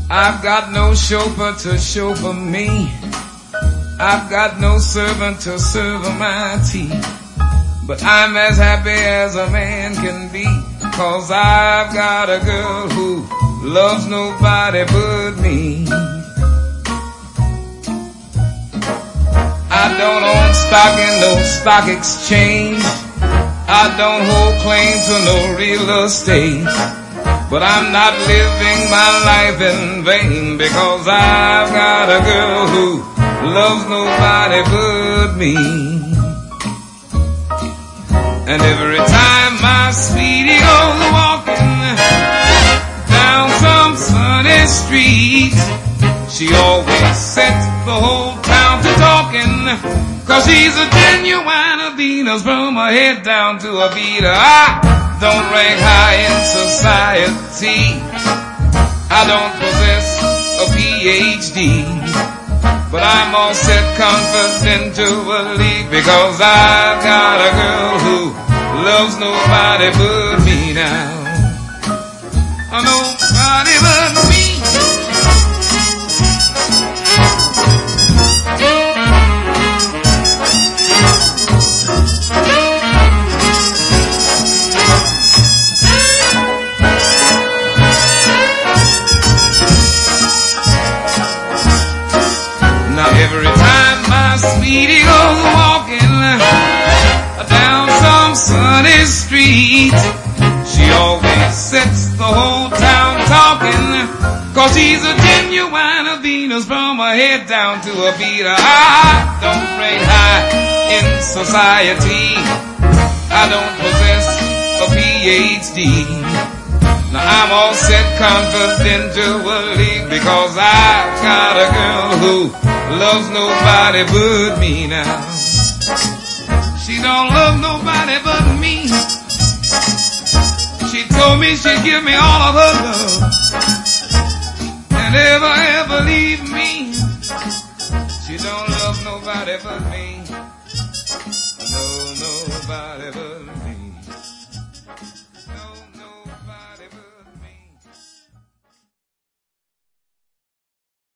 I've got no chauffeur to chauffeur me. I've got no servant to serve my tea. But I'm as happy as a man can be, 'cause I've got a girl who loves nobody but me. I don't own stock in no stock exchange. I don't hold claim to no real estate. But I'm not living my life in vain, because I've got a girl who loves nobody but me. And every time my sweetie goes walking down some sunny street, she always sets the whole town to talking, 'cause she's a genuine Venus from her head down to her feet. I don't rank high in society. I don't possess a PhD. But I'm all set confidentially, because I've got a girl who loves nobody but me now. Nobody but me. Now every time my sweetie goes walking down some sunny street, she always sets the whole town talking, 'cause she's a genuine Venus from her head down to her feet. I don't rank high in society. I don't possess a PhD. Now I'm all set confidentially, because I've got a girl who loves nobody but me now. She don't love nobody but me. She told me she'd give me all of her love and ever leave me. She don't love nobody but me. No, nobody but me.